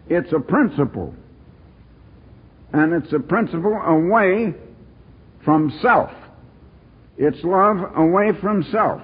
It's a principle. And it's a principle away from self. It's love away from self.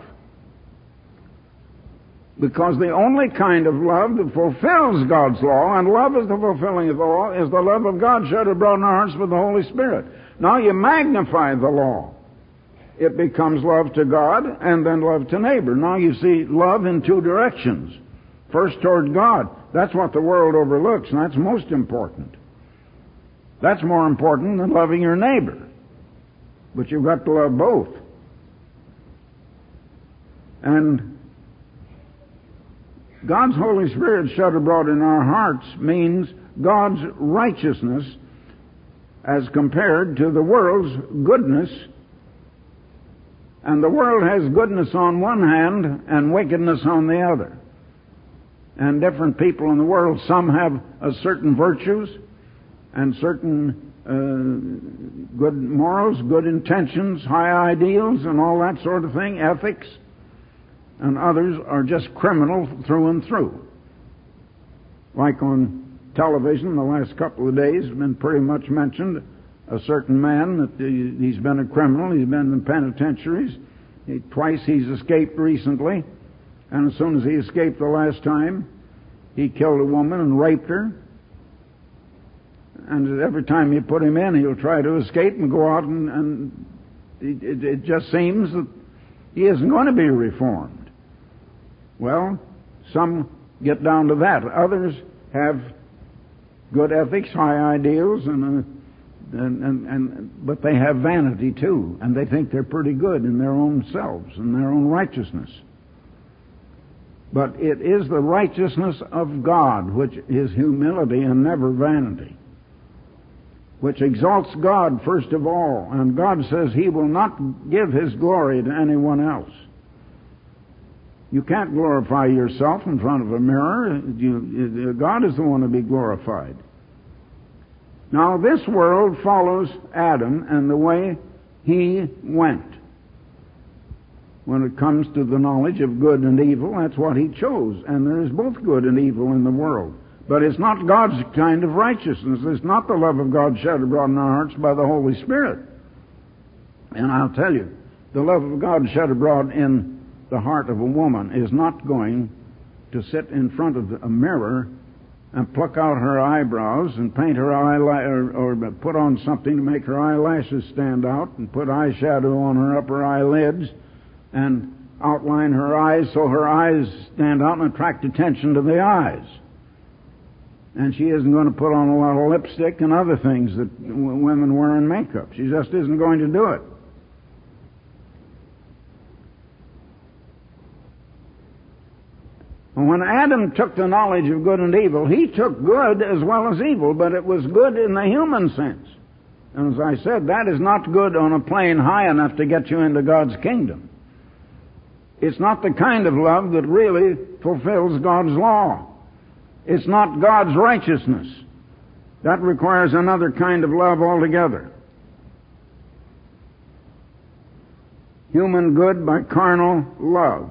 Because the only kind of love that fulfills God's law, and love is the fulfilling of the law, is the love of God shed abroad in our hearts with the Holy Spirit. Now you magnify the law. It becomes love to God and then love to neighbor. Now you see love in two directions. First toward God. That's what the world overlooks, and that's most important. That's more important than loving your neighbor. But you've got to love both. And God's Holy Spirit shed abroad in our hearts means God's righteousness as compared to the world's goodness. And the world has goodness on one hand and wickedness on the other. And different people in the world, some have certain virtues and certain good morals, good intentions, high ideals, and all that sort of thing, ethics. And others are just criminal through and through. Like on television the last couple of days, has been pretty much mentioned a certain man that he's been a criminal, he's been in penitentiaries. Twice he's escaped recently, and as soon as he escaped the last time, he killed a woman and raped her. And every time you put him in, he'll try to escape and go out, and it just seems that he isn't going to be reformed. Well, some get down to that. Others have good ethics, high ideals, but they have vanity too, and they think they're pretty good in their own selves and their own righteousness. But it is the righteousness of God, which is humility and never vanity, which exalts God first of all. And God says He will not give His glory to anyone else. You can't glorify yourself in front of a mirror. God is the one to be glorified. Now, this world follows Adam and the way he went. When it comes to the knowledge of good and evil, that's what he chose. And there is both good and evil in the world. But it's not God's kind of righteousness. It's not the love of God shed abroad in our hearts by the Holy Spirit. And I'll tell you, the love of God shed abroad in the heart of a woman is not going to sit in front of a mirror and pluck out her eyebrows and paint her or put on something to make her eyelashes stand out and put eyeshadow on her upper eyelids and outline her eyes so her eyes stand out and attract attention to the eyes. And she isn't going to put on a lot of lipstick and other things that women wear in makeup. She just isn't going to do it. And when Adam took the knowledge of good and evil, he took good as well as evil, but it was good in the human sense. And as I said, that is not good on a plane high enough to get you into God's kingdom. It's not the kind of love that really fulfills God's law. It's not God's righteousness. That requires another kind of love altogether. Human good by carnal love.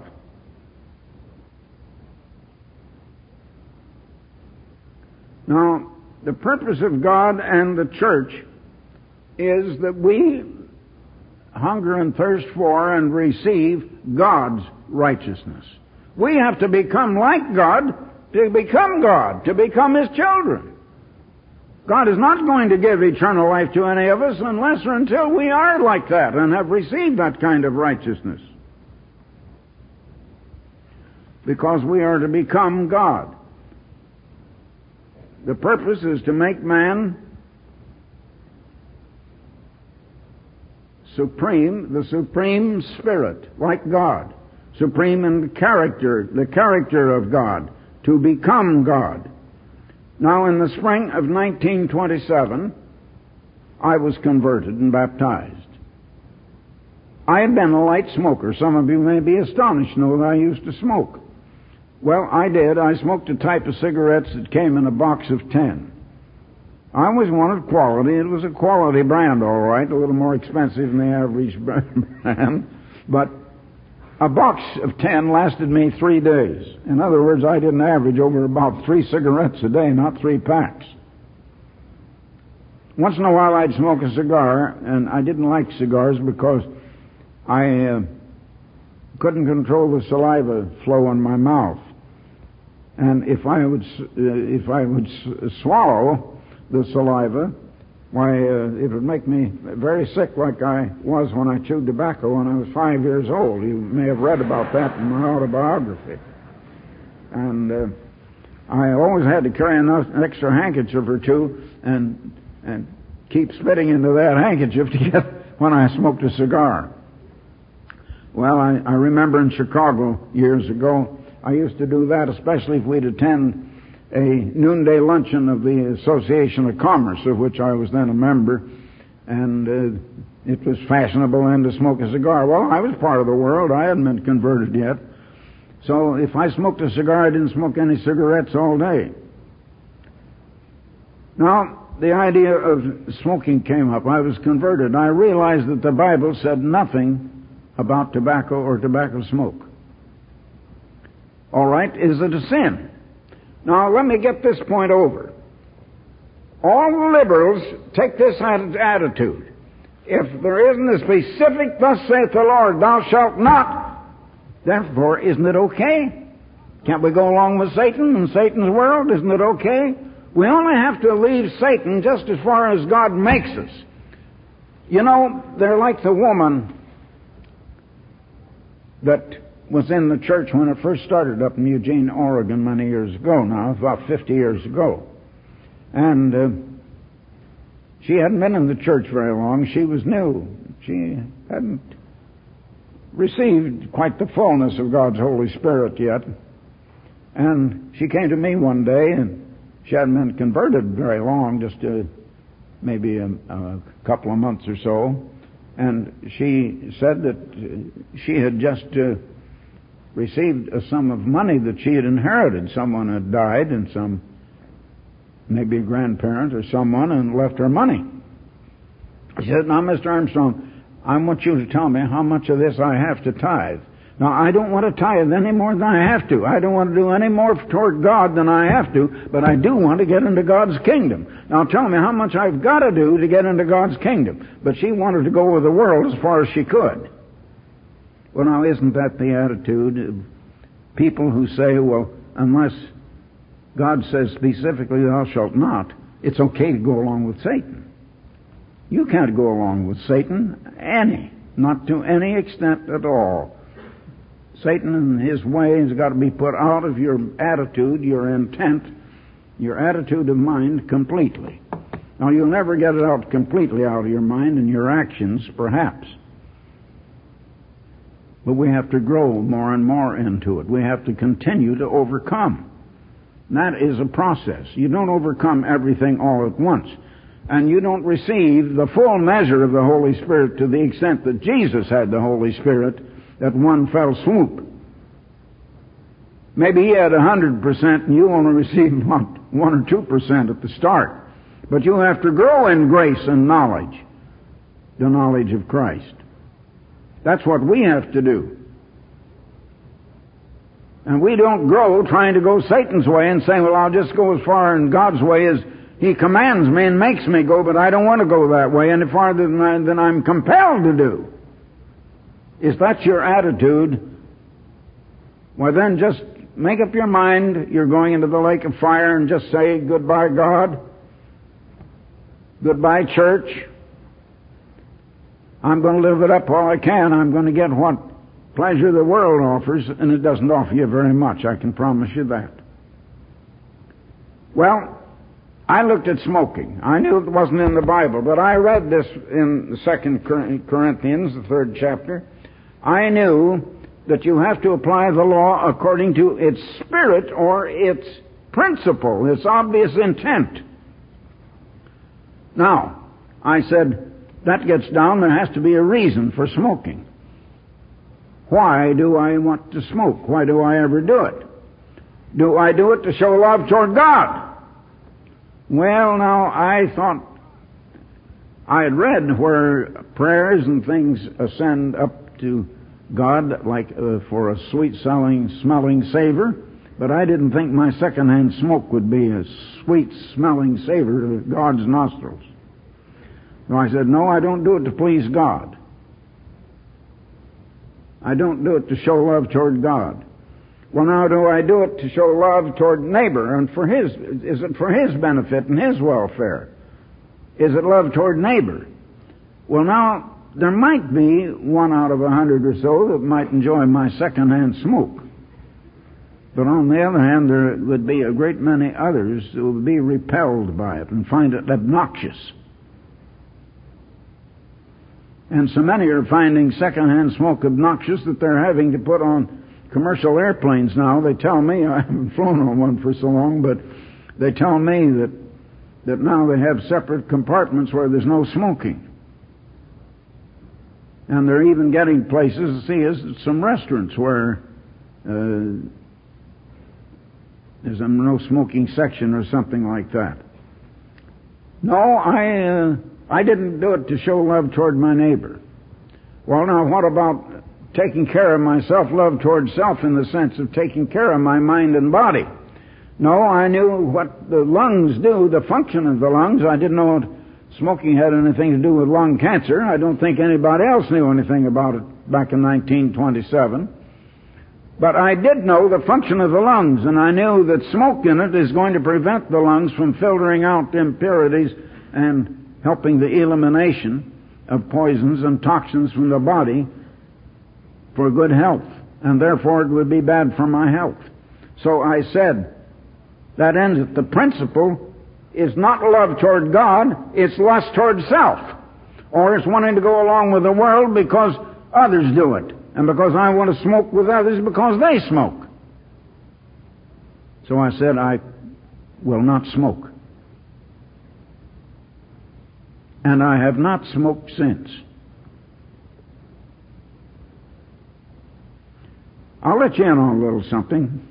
Now, the purpose of God and the church is that we hunger and thirst for and receive God's righteousness. We have to become like God to become God, to become His children. God is not going to give eternal life to any of us unless or until we are like that and have received that kind of righteousness. Because we are to become God. The purpose is to make man supreme, the supreme spirit, like God. Supreme in character, the character of God, to become God. Now, in the spring of 1927, I was converted and baptized. I had been a light smoker. Some of you may be astonished to know that I used to smoke. Well, I did. I smoked a type of cigarettes that came in a box of 10. I always wanted quality. It was a quality brand, all right, a little more expensive than the average brand. But A box of 10 lasted me 3 days. In other words, I didn't average over about 3 cigarettes a day, not 3 packs. Once in a while I'd smoke a cigar, and I didn't like cigars because I couldn't control the saliva flow in my mouth. And if I would swallow the saliva, why, it would make me very sick, like I was when I chewed tobacco when I was 5 years old. You may have read about that in my autobiography. And I always had to carry an extra handkerchief or two and keep spitting into that handkerchief to get when I smoked a cigar. Well, I remember in Chicago years ago, I used to do that, especially if we'd attend a noonday luncheon of the Association of Commerce, of which I was then a member, and it was fashionable then to smoke a cigar. Well, I was part of the world. I hadn't been converted yet. So if I smoked a cigar, I didn't smoke any cigarettes all day. Now, the idea of smoking came up. I was converted. I realized that the Bible said nothing about tobacco or tobacco smoke. All right, is it a sin? Now, let me get this point over. All the liberals take this attitude. If there isn't a specific, thus saith the Lord, thou shalt not, therefore, isn't it okay? Can't we go along with Satan and Satan's world? Isn't it okay? We only have to leave Satan just as far as God makes us. You know, they're like the woman that was in the church when it first started up in Eugene, Oregon, many years ago now, about 50 years ago. And she hadn't been in the church very long. She was new. She hadn't received quite the fullness of God's Holy Spirit yet. And she came to me one day, and she hadn't been converted very long, just maybe a couple of months or so. And she said that she had just received a sum of money that she had inherited. Someone had died, and maybe a grandparent or someone, and left her money. She said, now, Mr. Armstrong, I want you to tell me how much of this I have to tithe. Now, I don't want to tithe any more than I have to. I don't want to do any more toward God than I have to, but I do want to get into God's kingdom. Now, tell me how much I've got to do to get into God's kingdom. But she wanted to go with the world as far as she could. Well, now, isn't that the attitude of people who say, well, unless God says specifically, thou shalt not, it's okay to go along with Satan. You can't go along with Satan, not to any extent at all. Satan and his ways got to be put out of your attitude, your intent, your attitude of mind completely. Now, you'll never get it out completely out of your mind and your actions, perhaps. But we have to grow more and more into it. We have to continue to overcome. And that is a process. You don't overcome everything all at once. And you don't receive the full measure of the Holy Spirit to the extent that Jesus had the Holy Spirit at one fell swoop. Maybe he had 100% and you only received 1 or 2% at the start. But you have to grow in grace and knowledge, the knowledge of Christ. That's what we have to do. And we don't grow trying to go Satan's way and saying, well, I'll just go as far in God's way as He commands me and makes me go, but I don't want to go that way any farther than I'm compelled to do. If that's your attitude, well then just make up your mind you're going into the lake of fire and just say, goodbye God, goodbye church. I'm going to live it up all I can. I'm going to get what pleasure the world offers, and it doesn't offer you very much, I can promise you that. Well, I looked at smoking. I knew it wasn't in the Bible, but I read this in 2 Corinthians, the 3rd chapter. I knew that you have to apply the law according to its spirit or its principle, its obvious intent. Now, I said, that gets down, there has to be a reason for smoking. Why do I want to smoke? Why do I ever do it? Do I do it to show love toward God? Well, now, I thought I had read where prayers and things ascend up to God like for a sweet-smelling savor, but I didn't think my second-hand smoke would be a sweet-smelling savor to God's nostrils. So I said, no, I don't do it to please God. I don't do it to show love toward God. Well, now, do I do it to show love toward neighbor and is it for his benefit and his welfare? Is it love toward neighbor? Well, now, there might be 1 out of 100 or so that might enjoy my second-hand smoke. But on the other hand, there would be a great many others who would be repelled by it and find it obnoxious. And so many are finding second-hand smoke obnoxious that they're having to put on commercial airplanes now. They tell me, I haven't flown on one for so long, but they tell me that now they have separate compartments where there's no smoking. And they're even getting places, some restaurants where there's a no smoking section or something like that. No, I didn't do it to show love toward my neighbor. Well, now, what about taking care of myself, love toward self in the sense of taking care of my mind and body? No, I knew what the lungs do, the function of the lungs. I didn't know smoking had anything to do with lung cancer. I don't think anybody else knew anything about it back in 1927. But I did know the function of the lungs, and I knew that smoke in it is going to prevent the lungs from filtering out impurities and helping the elimination of poisons and toxins from the body for good health, and therefore it would be bad for my health. So I said, that ends it. The principle is not love toward God, it's lust toward self. Or it's wanting to go along with the world because others do it, and because I want to smoke with others because they smoke. So I said, I will not smoke. And I have not smoked since. I'll let you in on a little something.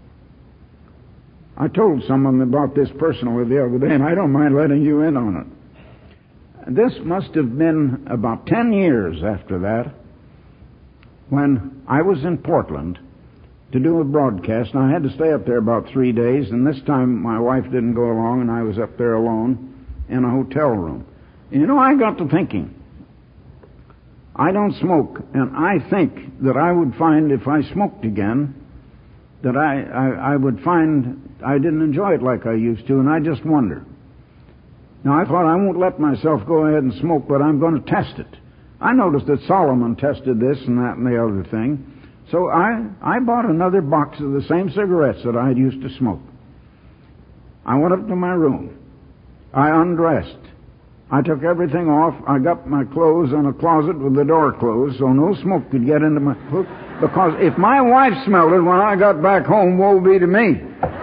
I told someone about this personally the other day, and I don't mind letting you in on it. This must have been about 10 years after that when I was in Portland to do a broadcast, and I had to stay up there about 3 days, and this time my wife didn't go along, and I was up there alone in a hotel room. And you know, I got to thinking, I don't smoke, and I think that I would find if I smoked again, that I would find I didn't enjoy it like I used to, and I just wonder. Now, I thought I won't let myself go ahead and smoke, but I'm going to test it. I noticed that Solomon tested this and that and the other thing. So I bought another box of the same cigarettes that I used to smoke. I went up to my room. I undressed. I took everything off. I got my clothes in a closet with the door closed so no smoke could get into my clothes. Because if my wife smelled it when I got back home, woe be to me.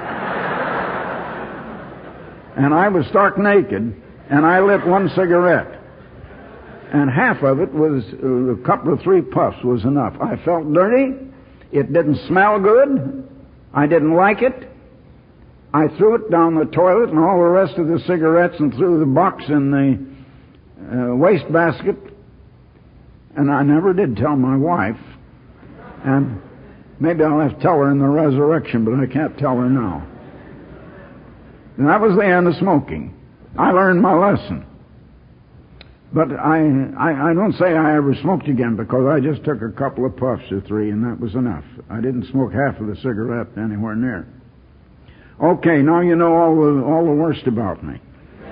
And I was stark naked, and I lit one cigarette. And half of it was, a couple of 3 puffs was enough. I felt dirty. It didn't smell good. I didn't like it. I threw it down the toilet and all the rest of the cigarettes and threw the box in the wastebasket. And I never did tell my wife. And maybe I'll have to tell her in the resurrection, but I can't tell her now. And that was the end of smoking. I learned my lesson. But I don't say I ever smoked again, because I just took a couple of puffs or 3 and that was enough. I didn't smoke half of the cigarette anywhere near. Okay, now you know all the worst about me.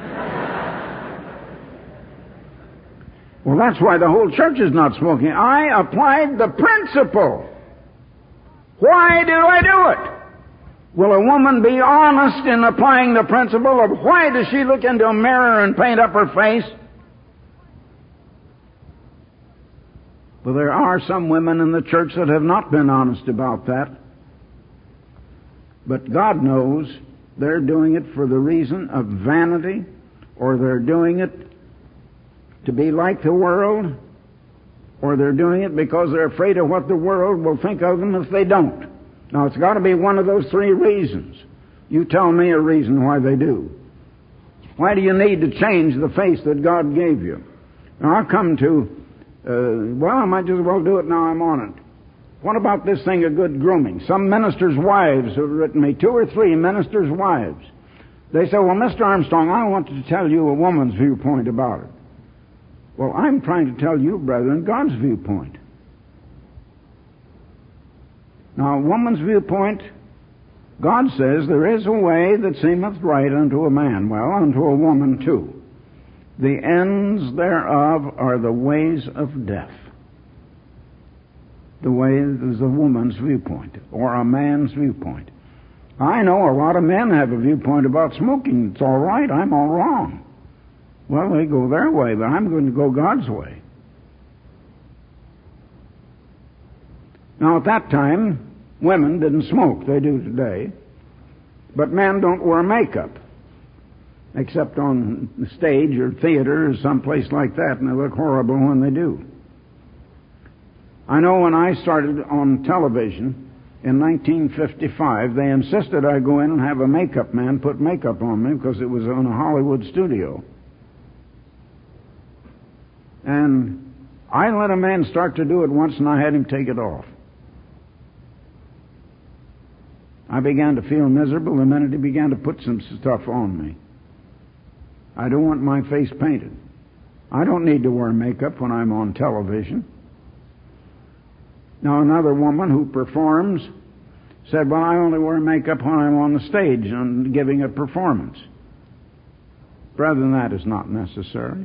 Well, that's why the whole church is not smoking. I applied the principle. Why do I do it? Will a woman be honest in applying the principle of why does she look into a mirror and paint up her face? Well, there are some women in the church that have not been honest about that. But God knows they're doing it for the reason of vanity, or they're doing it to be like the world, or they're doing it because they're afraid of what the world will think of them if they don't. Now, it's got to be one of those 3 reasons. You tell me a reason why they do. Why do you need to change the face that God gave you? Now, I'll come to, well, I might just as well do it now I'm on it. What about this thing of good grooming? Some ministers' wives have written me, 2 or 3 ministers' wives. They say, well, Mr. Armstrong, I wanted to tell you a woman's viewpoint about it. Well, I'm trying to tell you, brethren, God's viewpoint. Now, a woman's viewpoint, God says, there is a way that seemeth right unto a man. Well, unto a woman too. The ends thereof are the ways of death. The way is a woman's viewpoint, or a man's viewpoint. I know a lot of men have a viewpoint about smoking. It's all right, I'm all wrong. Well, they go their way, but I'm going to go God's way. Now, at that time, women didn't smoke. They do today. But men don't wear makeup, except on the stage or theater or someplace like that, and they look horrible when they do. I know when I started on television in 1955, they insisted I go in and have a makeup man put makeup on me because it was on a Hollywood studio. And I let a man start to do it once, and I had him take it off. I began to feel miserable the minute he began to put some stuff on me. I don't want my face painted. I don't need to wear makeup when I'm on television. Now, another woman who performs said, well, I only wear makeup when I'm on the stage and giving a performance. Brethren, that is not necessary.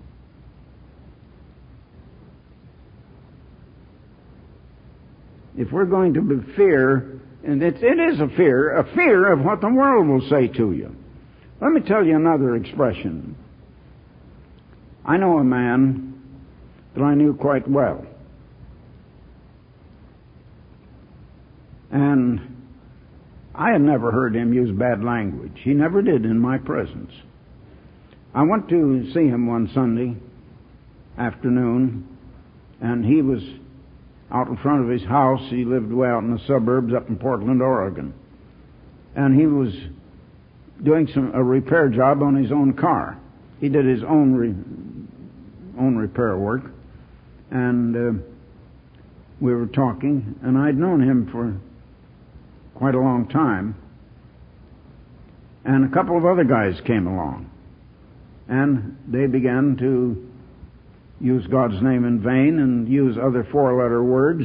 If we're going to be fear, and it is a fear of what the world will say to you. Let me tell you another expression. I know a man that I knew quite well. And I had never heard him use bad language. He never did in my presence. I went to see him one Sunday afternoon, and he was out in front of his house. He lived way out in the suburbs up in Portland, Oregon. And he was doing a repair job on his own car. He did his own repair work. And we were talking, and I'd known him for quite a long time. And a couple of other guys came along. And they began to use God's name in vain and use other 4-letter words,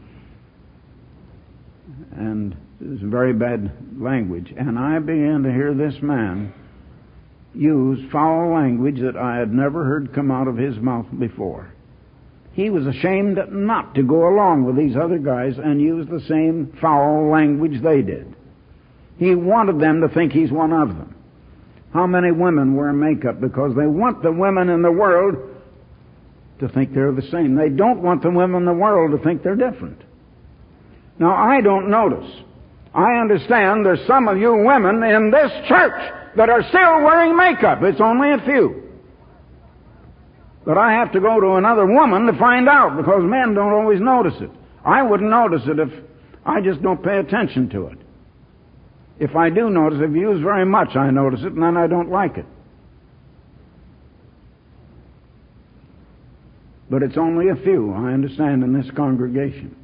and it was very bad language. And I began to hear this man use foul language that I had never heard come out of his mouth before. He was ashamed not to go along with these other guys and use the same foul language they did. He wanted them to think he's one of them. How many women wear makeup because they want the women in the world to think they're the same? They don't want the women in the world to think they're different. Now, I don't notice. I understand there's some of you women in this church that are still wearing makeup. It's only a few. But I have to go to another woman to find out, because men don't always notice it. I wouldn't notice it if I just don't pay attention to it. If I do notice, if you use very much, I notice it, and then I don't like it. But it's only a few, I understand, in this congregation.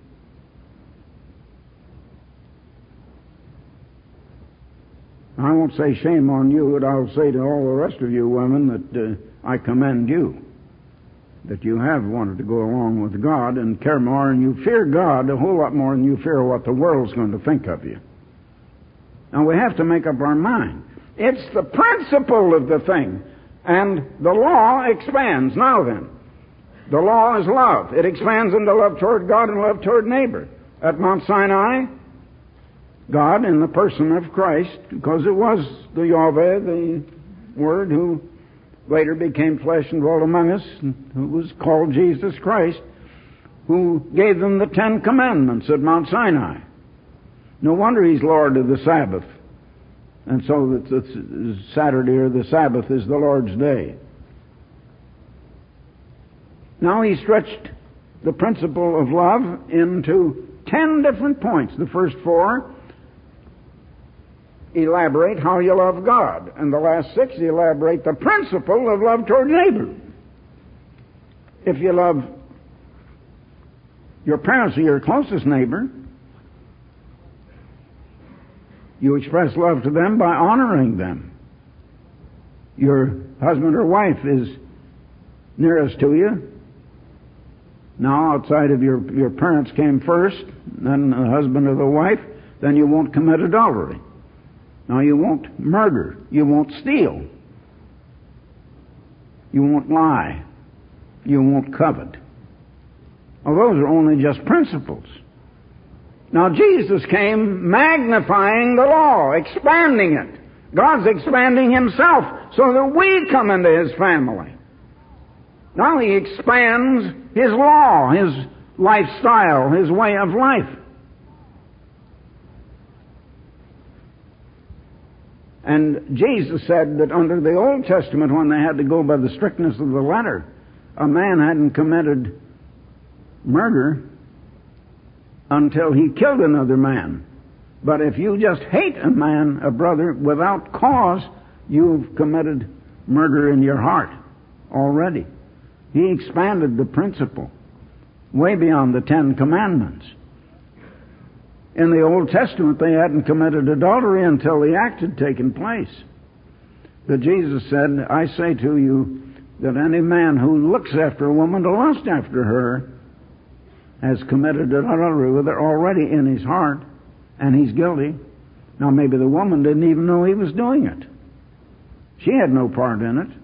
I won't say shame on you, but I'll say to all the rest of you women that I commend you, that you have wanted to go along with God and care more, and you fear God a whole lot more than you fear what the world's going to think of you. Now, we have to make up our mind. It's the principle of the thing, and the law expands. Now then, the law is love. It expands into love toward God and love toward neighbor. At Mount Sinai, God, in the person of Christ, because it was the Yahweh, the Word, who later became flesh and dwelt among us, who was called Jesus Christ, who gave them the 10 Commandments at Mount Sinai. No wonder He's Lord of the Sabbath. And so that Saturday or the Sabbath is the Lord's day. Now He stretched the principle of love into 10 different points. The first 4 elaborate how you love God, and the last 6 elaborate the principle of love toward neighbor. If you love Your parents are your closest neighbor. You express love to them by honoring them. Your husband or wife is nearest to you. Now, outside of your parents came first, then the husband or the wife, then you won't commit adultery. Now, you won't murder. You won't steal. You won't lie. You won't covet. Well, those are only just principles. Now, Jesus came magnifying the law, expanding it. God's expanding Himself so that we come into His family. Now He expands His law, His lifestyle, His way of life. And Jesus said that under the Old Testament, when they had to go by the strictness of the letter, a man hadn't committed murder until he killed another man. But if you just hate a man, a brother, without cause, you've committed murder in your heart already. He expanded the principle way beyond the 10 Commandments. In the Old Testament, they hadn't committed adultery until the act had taken place. But Jesus said, I say to you that any man who looks after a woman to lust after her has committed adultery with her already in his heart, and he's guilty. Now, maybe the woman didn't even know he was doing it. She had no part in it.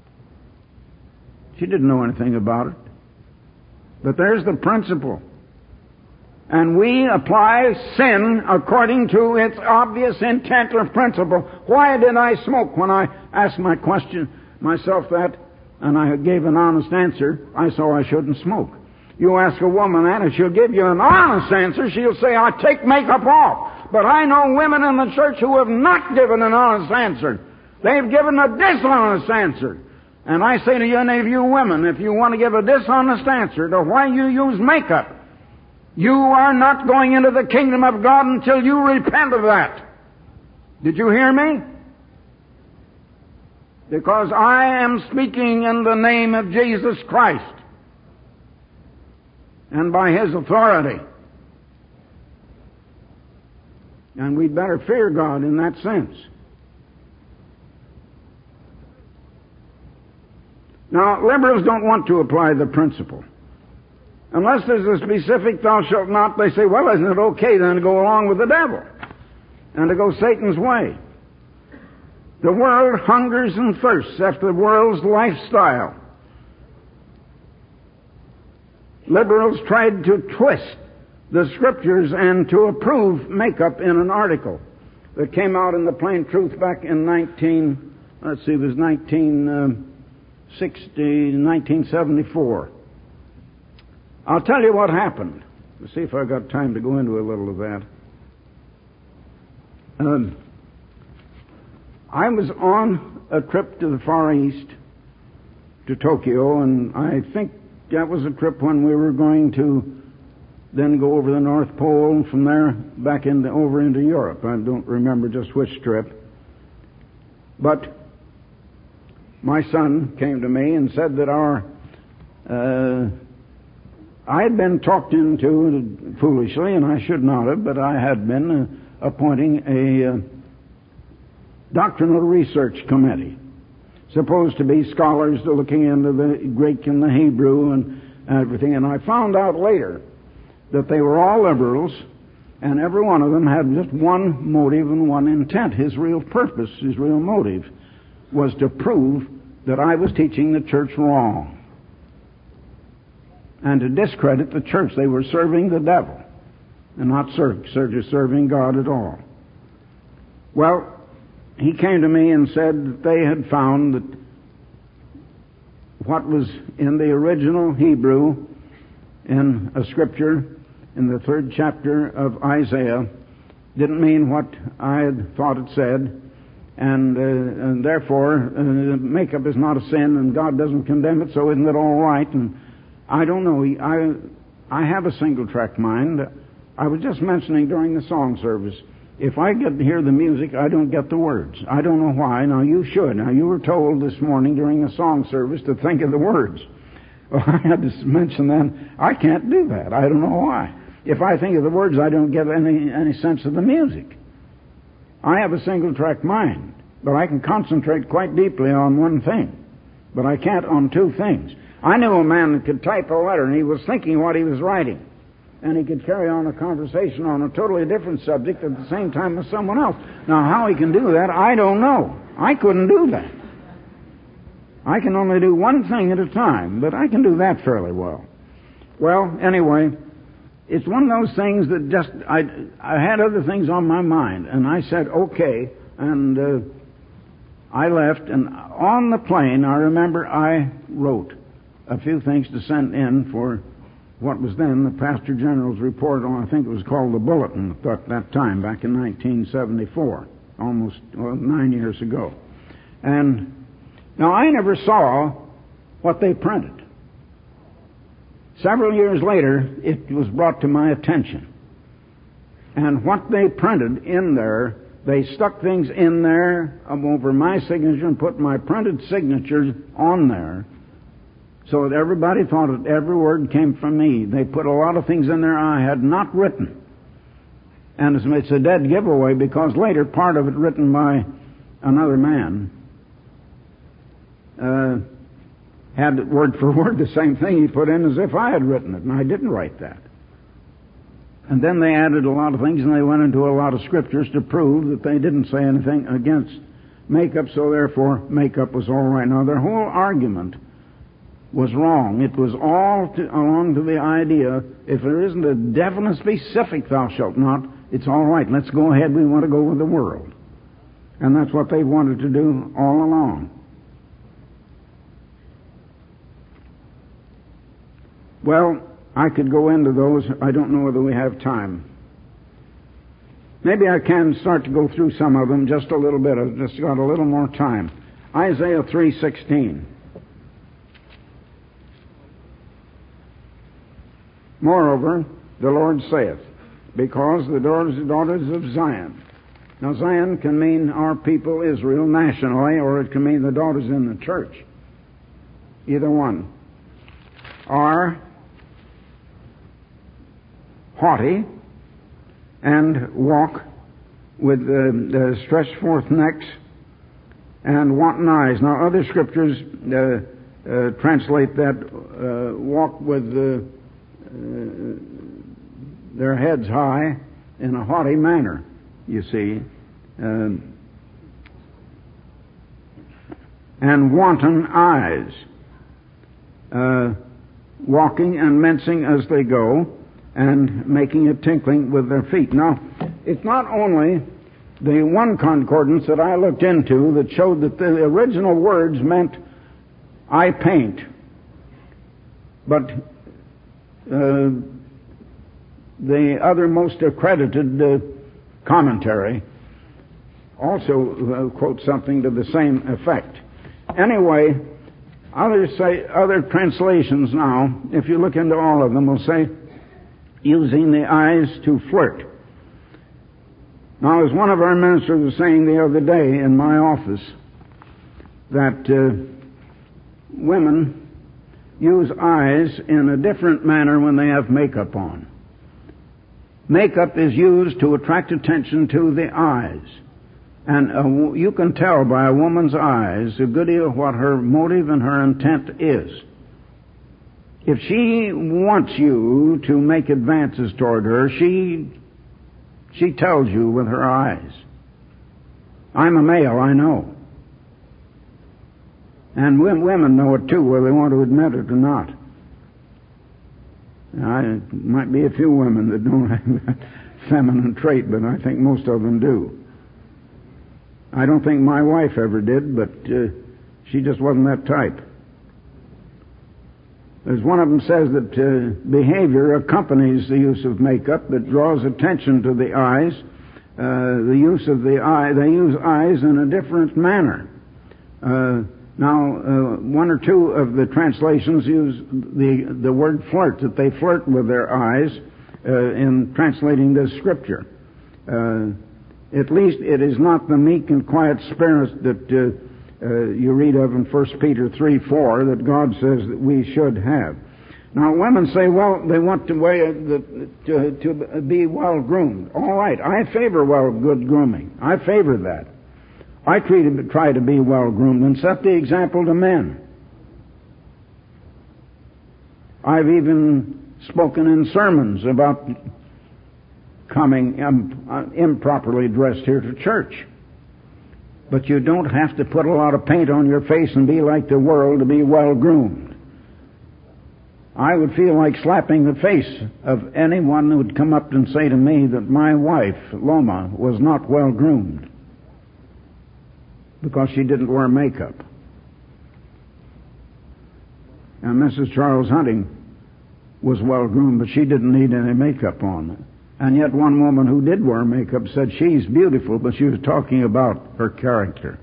She didn't know anything about it. But there's the principle. And we apply sin according to its obvious intent or principle. Why did I smoke? When I asked myself that, and I gave an honest answer, I saw I shouldn't smoke. You ask a woman that, and she'll give you an honest answer. She'll say, I take makeup off. But I know women in the church who have not given an honest answer. They've given a dishonest answer. And I say to you, any of you women, if you want to give a dishonest answer to why you use makeup, you are not going into the kingdom of God until you repent of that. Did you hear me? Because I am speaking in the name of Jesus Christ and by His authority. And we'd better fear God in that sense. Now, liberals don't want to apply the principle. Unless there's a specific thou shalt not, they say, well, isn't it okay then to go along with the devil and to go Satan's way? The world hungers and thirsts after the world's lifestyle. Liberals tried to twist the Scriptures and to approve makeup in an article that came out in the Plain Truth back in 1974. I'll tell you what happened. Let's see if I've got time to go into a little of that. I was on a trip to the Far East, to Tokyo, and I think that was a trip when we were going to then go over the North Pole, and from there back over into Europe. I don't remember just which trip. But my son came to me and said that I had been talked into, foolishly, and I should not have, but I had been appointing a doctrinal research committee, supposed to be scholars looking into the Greek and the Hebrew and everything. And I found out later that they were all liberals, and every one of them had just one motive and one intent. His real purpose, his real motive, was to prove that I was teaching the church wrong and to discredit the church. They were serving the devil and not serving God at all. Well, he came to me and said that they had found that what was in the original Hebrew in a scripture in the 3rd chapter of Isaiah didn't mean what I had thought it said, and therefore makeup is not a sin and God doesn't condemn it, so isn't it all right? And I don't know. I have a single-track mind. I was just mentioning during the song service, if I get to hear the music, I don't get the words. I don't know why. Now, you should. Now, you were told this morning during the song service to think of the words. Well, I had to mention then, I can't do that. I don't know why. If I think of the words, I don't get any sense of the music. I have a single-track mind, but I can concentrate quite deeply on one thing. But I can't on two things. I knew a man that could type a letter, and he was thinking what he was writing. And he could carry on a conversation on a totally different subject at the same time as someone else. Now, how he can do that, I don't know. I couldn't do that. I can only do one thing at a time, but I can do that fairly well. Well, anyway, it's one of those things that just, I had other things on my mind, and I said, okay, and I left, and on the plane, I remember I wrote a few things to send in for what was then the Pastor General's report on, I think it was called the Bulletin at that time, back in 1974, almost 9 years ago. And now I never saw what they printed. Several years later, it was brought to my attention. And what they printed in there, they stuck things in there over my signature and put my printed signatures on there, so that everybody thought that every word came from me. They put a lot of things in there I had not written. And it's a dead giveaway, because later part of it written by another man had word for word the same thing he put in as if I had written it, and I didn't write that. And then they added a lot of things, and they went into a lot of scriptures to prove that they didn't say anything against makeup, so therefore makeup was all right. Now, their whole argument was wrong. It was all along to the idea, if there isn't a definite specific thou shalt not, it's all right. Let's go ahead. We want to go with the world. And that's what they wanted to do all along. Well, I could go into those. I don't know whether we have time. Maybe I can start to go through some of them just a little bit. I've just got a little more time. Isaiah 3:16. Moreover, the Lord saith, because the daughters of Zion. Now, Zion can mean our people, Israel, nationally, or it can mean the daughters in the church. Either one. Are haughty and walk with stretched forth necks and wanton eyes. Now, other scriptures translate that walk with their heads high in a haughty manner, you see. And wanton eyes, walking and mincing as they go, and making a tinkling with their feet. Now, it's not only the one concordance that I looked into that showed that the original words meant I paint, but the other most accredited commentary also quotes something to the same effect. Anyway, other translations now, if you look into all of them, will say using the eyes to flirt. Now, as one of our ministers was saying the other day in my office, that women use eyes in a different manner when they have makeup on. Makeup is used to attract attention to the eyes. And you can tell by a woman's eyes a good deal what her motive and her intent is. If she wants you to make advances toward her, she tells you with her eyes. I'm a male, I know. And women know it too, whether they want to admit it or not. There might be a few women that don't have that feminine trait, but I think most of them do. I don't think my wife ever did, but she just wasn't that type. As one of them says that behavior accompanies the use of makeup that draws attention to the eyes. The use of the eye, they use eyes in a different manner. Now, one or two of the translations use the word flirt, that they flirt with their eyes in translating this scripture. At least it is not the meek and quiet spirit that you read of in 1 Peter 3:4 that God says that we should have. Now, women say, well, they want to be well groomed. All right, I favor good grooming. I favor that. I try to be well groomed and set the example to men. I've even spoken in sermons about coming improperly dressed here to church. But you don't have to put a lot of paint on your face and be like the world to be well groomed. I would feel like slapping the face of anyone who would come up and say to me that my wife, Loma, was not well groomed because she didn't wear makeup. And Mrs. Charles Hunting was well groomed, but she didn't need any makeup on. And yet one woman who did wear makeup said she's beautiful, but she was talking about her character.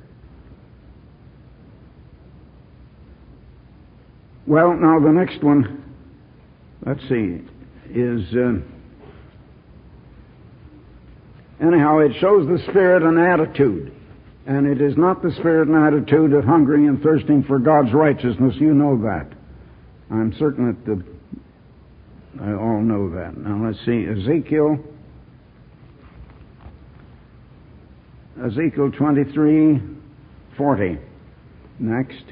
Well, now the next one, let's see, is, anyhow, it shows the spirit and attitude. And it is not the spirit and attitude of hungering and thirsting for God's righteousness. You know that. I'm certain that I all know that. Now let's see, Ezekiel 23:40. Next.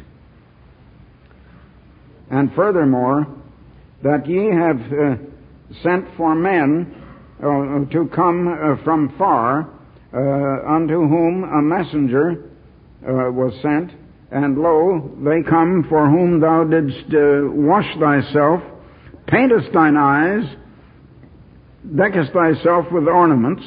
And furthermore, that ye have sent for men to come from far, unto whom a messenger was sent, and lo, they come for whom thou didst wash thyself, paintest thine eyes, deckest thyself with ornaments,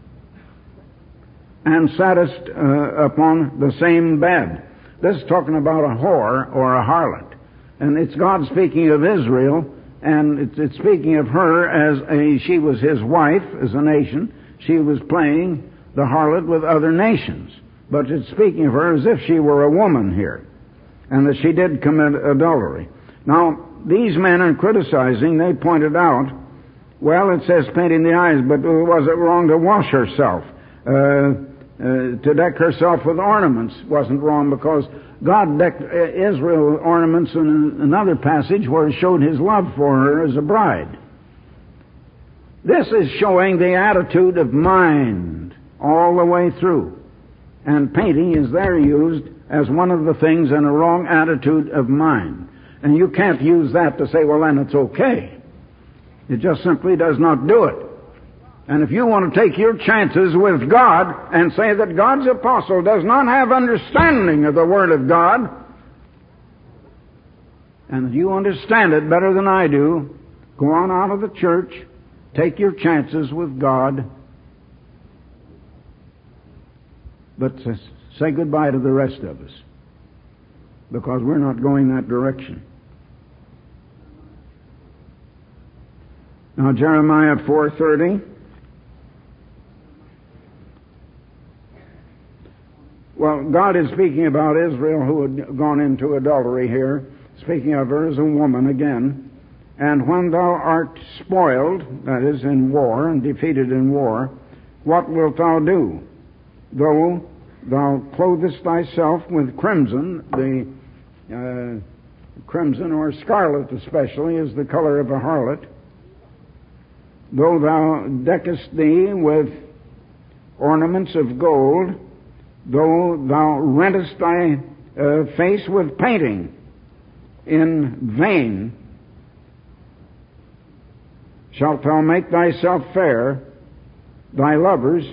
and sattest upon the same bed. This is talking about a whore or a harlot. And it's God speaking of Israel, and it's speaking of her as she was his wife, as a nation. She was playing the harlot with other nations. But it's speaking of her as if she were a woman here, and that she did commit adultery. Now, these men are criticizing, they pointed out, well, it says painting the eyes, but was it wrong to wash herself? To deck herself with ornaments wasn't wrong, because God decked Israel with ornaments in another passage where He showed His love for her as a bride. This is showing the attitude of mind all the way through. And painting is there used as one of the things in a wrong attitude of mind. And you can't use that to say, well, then it's okay. It just simply does not do it. And if you want to take your chances with God and say that God's apostle does not have understanding of the Word of God, and that you understand it better than I do, go on out of the church, take your chances with God, but say goodbye to the rest of us, because we're not going that direction. Now, Jeremiah 4:30. Well, God is speaking about Israel who had gone into adultery here, speaking of her as a woman again. And when thou art spoiled, that is, in war, and defeated in war, what wilt thou do? Though thou clothest thyself with crimson, the crimson or scarlet especially is the color of a harlot, though thou deckest thee with ornaments of gold, though thou rentest thy face with painting in vain, shalt thou make thyself fair, thy lovers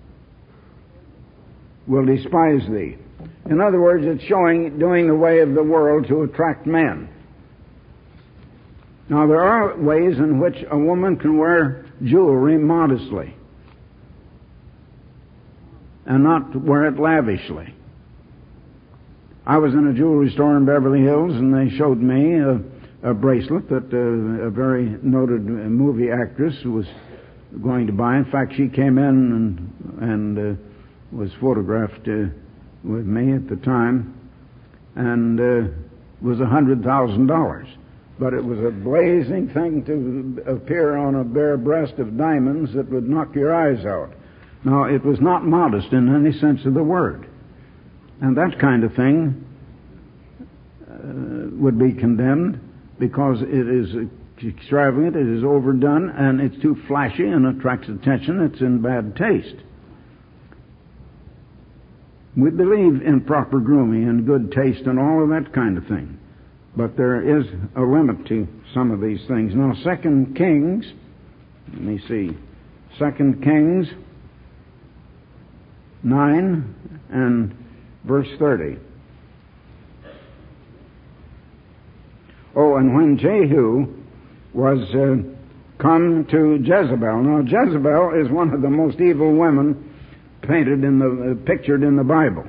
will despise thee. In other words, it's doing the way of the world to attract men. Now, there are ways in which a woman can wear jewelry modestly and not wear it lavishly. I was in a jewelry store in Beverly Hills, and they showed me a bracelet that a very noted movie actress was going to buy. In fact, she came in and was photographed with me at the time, and was $100,000. But it was a blazing thing to appear on a bare breast of diamonds that would knock your eyes out. Now, it was not modest in any sense of the word. And that kind of thing would be condemned because it is extravagant, it is overdone, and it's too flashy and attracts attention. It's in bad taste. We believe in proper grooming and good taste and all of that kind of thing. But there is a limit to some of these things. Now, 2 Kings, let me see, 2 Kings 9 and verse 30. Oh, and when Jehu was come to Jezebel. Now, Jezebel is one of the most evil women pictured in the Bible.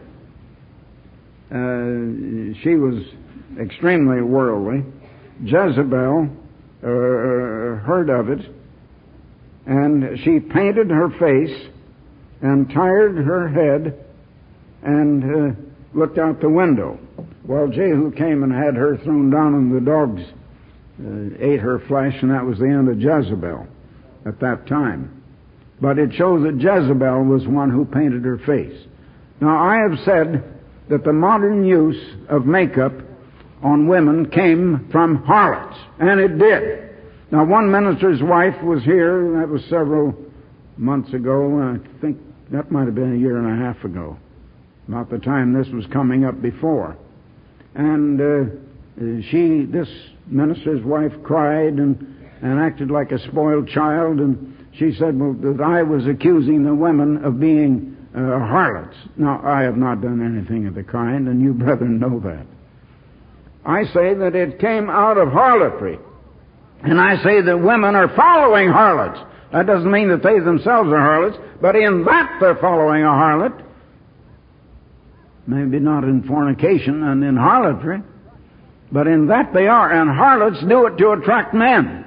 She was extremely worldly. Jezebel heard of it, and she painted her face and tired her head and looked out the window. Well, Jehu came and had her thrown down, and the dogs ate her flesh, and that was the end of Jezebel at that time. But it shows that Jezebel was one who painted her face. Now, I have said that the modern use of makeup on women came from harlots, and it did. Now, one minister's wife was here, that was several months ago, I think that might have been a year and a half ago, about the time this was coming up before. And this minister's wife cried and acted like a spoiled child, and she said, well, that I was accusing the women of being harlots. Now, I have not done anything of the kind, and you brethren know that. I say that it came out of harlotry. And I say that women are following harlots. That doesn't mean that they themselves are harlots, but in that they're following a harlot. Maybe not in fornication and in harlotry, but in that they are. And harlots do it to attract men.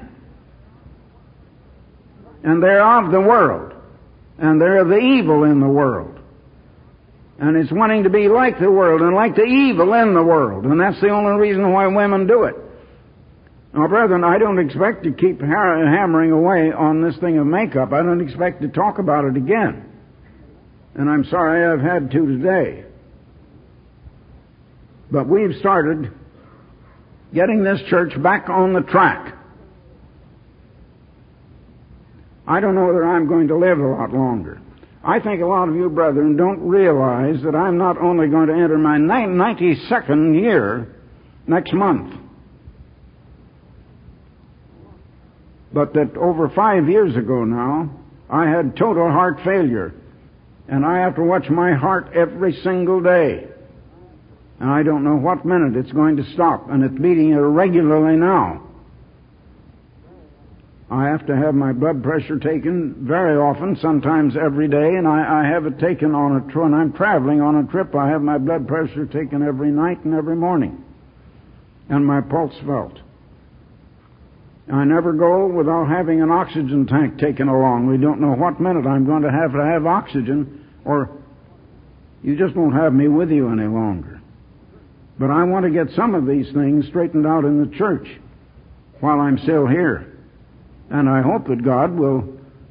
And they're of the world. And they're the evil in the world. And it's wanting to be like the world and like the evil in the world. And that's the only reason why women do it. Now, brethren, I don't expect to keep hammering away on this thing of makeup. I don't expect to talk about it again. And I'm sorry I've had to today. But we've started getting this church back on the track. I don't know whether I'm going to live a lot longer. I think a lot of you brethren don't realize that I'm not only going to enter my 92nd year next month, but that over 5 years ago now, I had total heart failure. And I have to watch my heart every single day. And I don't know what minute it's going to stop. And it's beating irregularly now. I have to have my blood pressure taken very often, sometimes every day. And I have it taken on a trip. When I'm traveling on a trip, I have my blood pressure taken every night and every morning. And my pulse felt. I never go without having an oxygen tank taken along. We don't know what minute I'm going to have oxygen, or you just won't have me with you any longer. But I want to get some of these things straightened out in the church while I'm still here. And I hope that God will,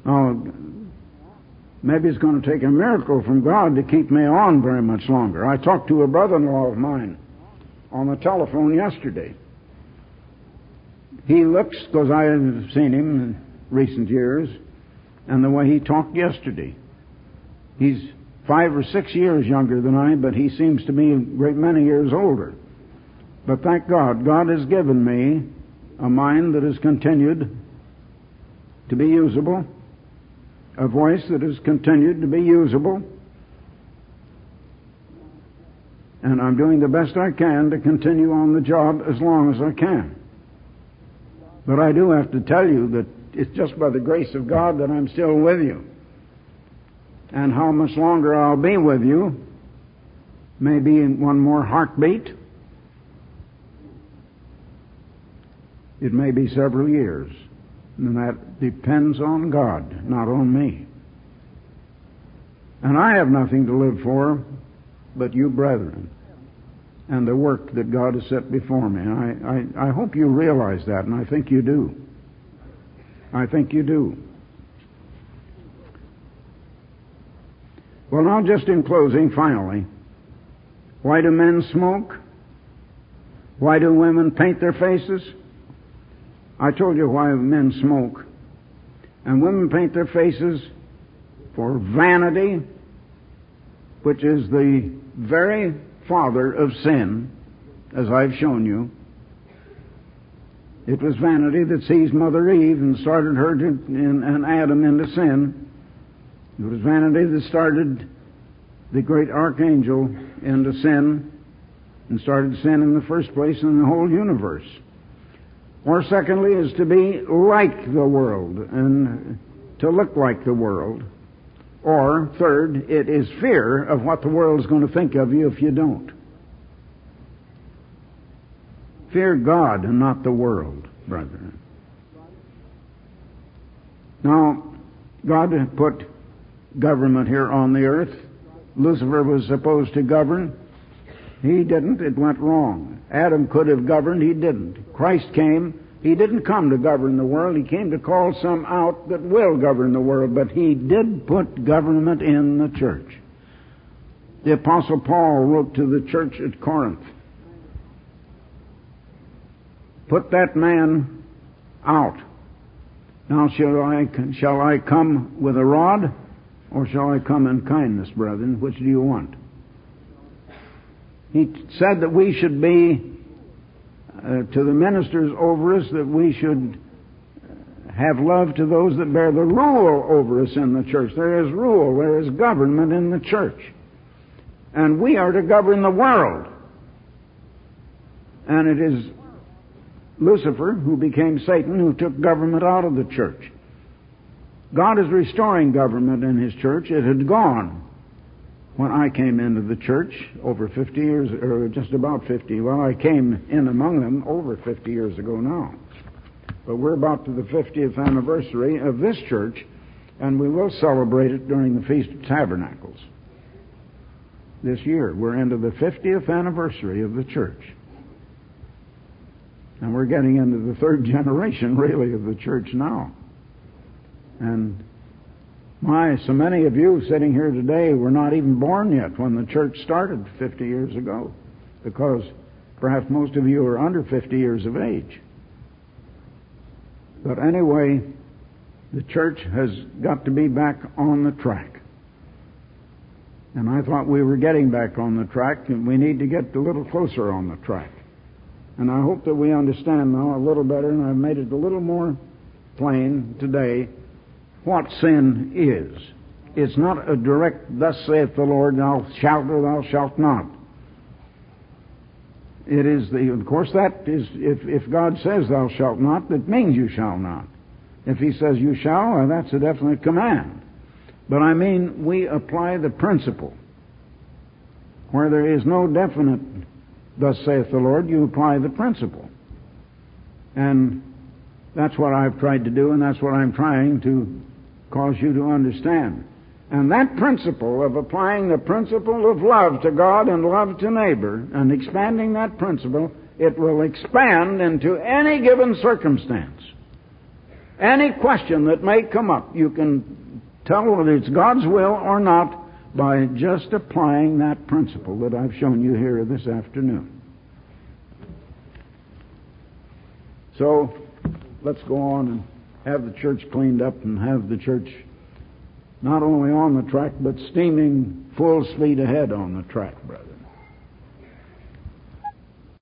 maybe it's going to take a miracle from God to keep me on very much longer. I talked to a brother-in-law of mine on the telephone yesterday. He looks, because I have seen him in recent years, and the way he talked yesterday. He's 5 or 6 years younger than I, but he seems to be a great many years older. But thank God, God has given me a mind that has continued to be usable, a voice that has continued to be usable, and I'm doing the best I can to continue on the job as long as I can. But I do have to tell you that it's just by the grace of God that I'm still with you. And how much longer I'll be with you, maybe in one more heartbeat. It may be several years. And that depends on God, not on me. And I have nothing to live for but you brethren and the work that God has set before me. I hope you realize that, and I think you do. I think you do. Well, now, just in closing, finally, Why do men smoke? Why do women paint their faces? I told you why men smoke. And women paint their faces for vanity, which is the very father of sin, as I've shown you. It was vanity that seized Mother Eve and started her and Adam into sin. It was vanity that started the great archangel into sin and started sin in the first place in the whole universe. Or secondly is to be like the world and to look like the world. Or third, it is fear of what the world is going to think of you if you don't. Fear God and not the world, brethren. Now, God put government here on the earth. Lucifer was supposed to govern. He didn't. It went wrong. Adam could have governed. He didn't. Christ came. He didn't come to govern the world. He came to call some out that will govern the world. But he did put government in the church. The Apostle Paul wrote to the church at Corinth, "Put that man out. Now shall I come with a rod, or shall I come in kindness, brethren? Which do you want?" He said that we should be, to the ministers over us, that we should have love to those that bear the rule over us in the church. There is rule, there is government in the church. And we are to govern the world. And it is Lucifer, who became Satan, who took government out of the church. God is restoring government in His church. It had gone when I came into the church over 50 years, or just about 50. Well, I came in among them over 50 years ago now. But we're about to the 50th anniversary of this church, and we will celebrate it during the Feast of Tabernacles. This year, we're into the 50th anniversary of the church. And we're getting into the third generation, really, of the church now. And so many of you sitting here today were not even born yet when the church started 50 years ago, because perhaps most of you are under 50 years of age. But anyway, the church has got to be back on the track. And I thought we were getting back on the track, and we need to get a little closer on the track. And I hope that we understand now a little better, and I've made it a little more plain today, what sin is. It's not a direct, "Thus saith the Lord, thou shalt or thou shalt not." It is of course that is, if God says thou shalt not, that means you shall not. If He says you shall, well, that's a definite command. But I mean, we apply the principle. Where there is no definite, "Thus saith the Lord," you apply the principle. And that's what I've tried to do, and that's what I'm trying to cause you to understand. And that principle of applying the principle of love to God and love to neighbor, and expanding that principle, it will expand into any given circumstance. Any question that may come up, you can tell whether it's God's will or not by just applying that principle that I've shown you here this afternoon. So, let's go on and have the church cleaned up and have the church not only on the track, but steaming full speed ahead on the track, brother.